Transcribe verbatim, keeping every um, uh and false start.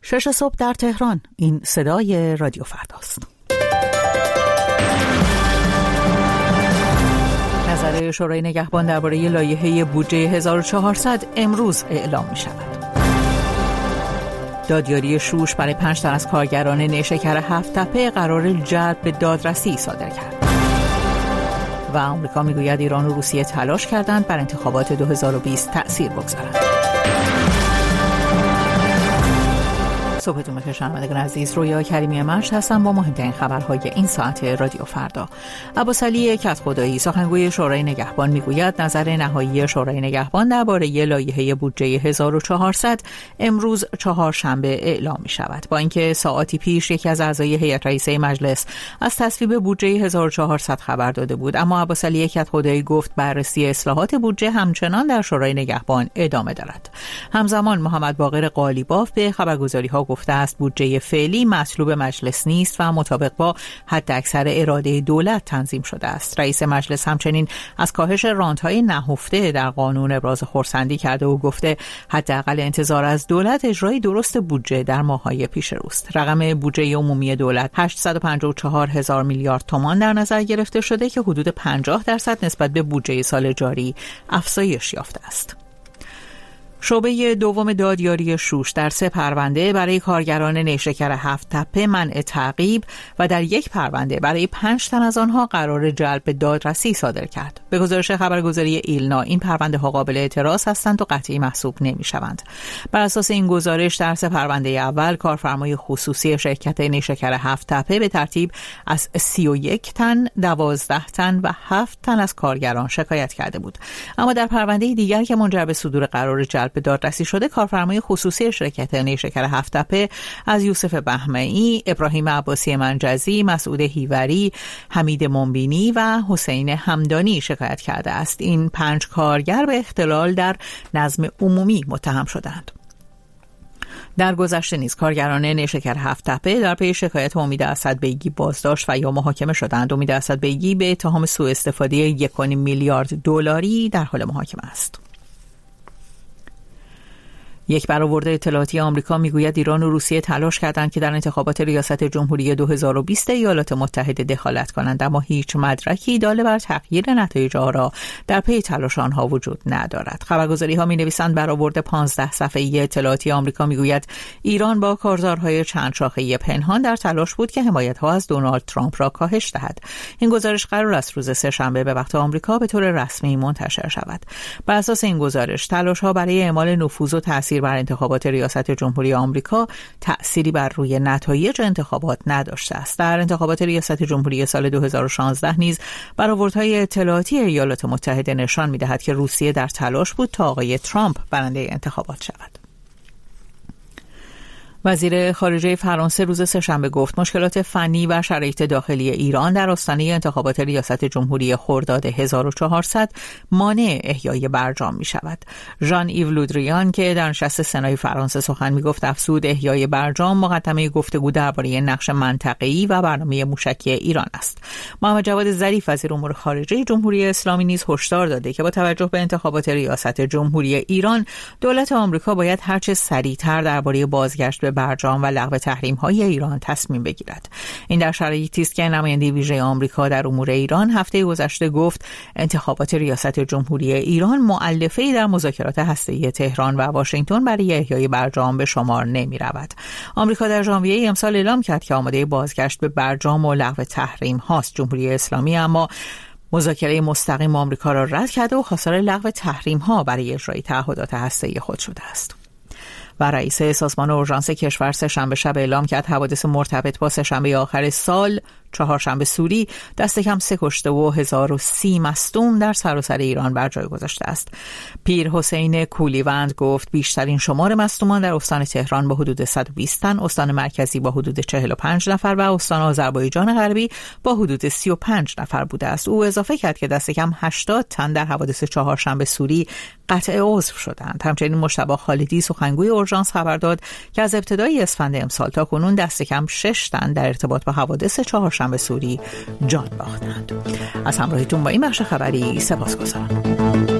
شش صبح در تهران. این صدای رادیو فرداست. نظر شورای نگهبان درباره لایحه بودجه هزار و چهارصد امروز اعلام می شود. دادیاری شوش برای پنج تن از کارگران نیشکر هفت تپه قرار جلب به دادرسی صادر کرد. و آمریکا میگوید ایران و روسیه تلاش کردند بر انتخابات دو هزار و بیست تأثیر بگذارند. صبحتون بخیر شنوندگان عزیز، رویا کریمی مشت هستم با مهمترین خبرهای این ساعت رادیو فردا. عباسعلی کدخدایی سخنگوی شورای نگهبان میگوید نظر نهایی شورای نگهبان درباره لایحه بودجه هزار و چهارصد امروز چهارشنبه اعلام می شود. با اینکه ساعاتی پیش یکی از اعضای هیئت رئیسه مجلس از تصویب بودجه هزار و چهارصد خبر داده بود، اما عباسعلی کدخدایی گفت بررسی اصلاحات بودجه همچنان در شورای نگهبان ادامه دارد. همزمان محمد باقر قالیباف به خبرگزاری‌ها گفته است بودجه فعلی مطلوب مجلس نیست و مطابق با حداکثر اراده دولت تنظیم شده است. رئیس مجلس همچنین از کاهش رانت‌های نهفته در قانون ابراز خرسندی کرده و گفته حداقل انتظار از دولت اجرای درست بودجه در ماه‌های پیش روست. رقم بودجه عمومی دولت هشتصد و پنجاه و چهار هزار میلیارد تومان در نظر گرفته شده که حدود پنجاه درصد نسبت به بودجه سال جاری افزایش یافته است. شعبه دوم دادیاری شوش در سه پرونده برای کارگران نیشکر هفت تپه منع تعقیب و در یک پرونده برای پنج تن از آنها قرار جلب به دادرسی صادر کرد. به گزارش خبرگزاری ایلنا این پرونده ها قابل اعتراض هستند و قطعی محسوب نمی شوند. بر اساس این گزارش در سه پرونده اول کارفرمای خصوصی شرکت نیشکر هفت تپه به ترتیب از سی و یک تن، دوازده تن و هفت تن از کارگران شکایت کرده بود. اما در پرونده دیگر که منجر به صدور قرار جلب به دادرسی شده کارفرمای خصوصی شرکت نیشکر هفت تپه از یوسف بهمنی، ابراهیم عباسی منجزی، مسعود هیوری، حمید منبینی و حسین همدانی شکایت کرده است. این پنج کارگر به اختلال در نظم عمومی متهم شدند. در گذشته نیز کارگران نیشکر هفت تپه در پی شکایت امید اسدبیگی بازداشت و یا محاکمه شدند. امید اسدبیگی به اتهام سوء استفاده یک و نیم میلیارد دلاری در حال محاکمه است. یک برآورد اطلاعاتی آمریکا میگوید ایران و روسیه تلاش کردند که در انتخابات ریاست جمهوری دو هزار و بیست ایالات متحده دخالت کنند، اما هیچ مدرکی دال بر تغییر نتایج آرا در پی تلاش آنها وجود ندارد. خبرگزاری‌ها می‌نویسند برآورد پانزده صفحه‌ای اطلاعاتی آمریکا میگوید ایران با کارزارهای چند شاخه‌ای پنهان در تلاش بود که حمایت‌ها از دونالد ترامپ را کاهش دهد. این گزارش قرار است روز سه‌شنبه به وقت آمریکا به طور رسمی منتشر شود. بر اساس این گزارش تلاش‌ها برای اعمال نفوذ و تأثیر بر انتخابات ریاست جمهوری آمریکا تأثیری بر روی نتایج انتخابات نداشته است. در انتخابات ریاست جمهوری سال دو هزار و شانزده نیز برآوردهای اطلاعاتی ایالات متحده نشان می‌دهد که روسیه در تلاش بود تا آقای ترامپ برنده انتخابات شود. وزیر خارجه فرانسه روز سه‌شنبه گفت مشکلات فنی و شرایط داخلی ایران در آستانه انتخابات ریاست جمهوری خرداد هزار و چهارصد مانع احیای برجام می شود. ژان ایو لودریان که در نشست سنای فرانسه سخن می گفت افزود احیای برجام مقدمه گفتگو درباره نقش منطقه‌ای و برنامه موشکی ایران است. محمد جواد ظریف وزیر امور خارجه جمهوری اسلامی نیز هشدار داده که با توجه به انتخابات ریاست جمهوری ایران دولت آمریکا باید هرچه سریعتر درباره بازگشت به برجام و لغو تحریم‌های ایران تصمیم بگیرد. این در شرایطی است که نماینده ویژه آمریکا در امور ایران هفته گذشته گفت انتخابات ریاست جمهوری ایران مؤلفه‌ای در مذاکرات هسته‌ای تهران و واشنگتن برای احیای برجام به شمار نمی‌رود. آمریکا در ژانویه امسال اعلام کرد که آماده بازگشت به برجام و لغو تحریم هاست. جمهوری اسلامی اما مذاکره مستقیم آمریکا را رد کرده و خواستار لغو تحریم ها برای اجرای تعهدات هسته‌ای خود شده است. و رئیس سازمان اورژانس کشور سه‌شنبه شب اعلام کرد حوادث مرتبط با سه‌شنبه آخر سال چهارشنبه سوری دست کم سه کشته و هزار و سی مصدوم در سراسر ایران بر جای گذاشته است. پیر حسین کولیوند گفت بیشترین شمار مصدومان در استان تهران با حدود صد و بیست تن، استان مرکزی با حدود چهل و پنج نفر و استان آذربایجان غربی با حدود سی و پنج نفر بوده است. او اضافه کرد که دست کم هشتاد تن در حوادث چهارشنبه سوری قطع عضو شدند. همچنین مجتبی خالدی سخنگوی اورژانس خبر داد که از ابتدای اسفند امسال تا کنون دست کم شش تن در ارتباط با حوادث چهارشنبه سوری جان باختند. از همراهیتون با این بخش خبری سپاسگزارم.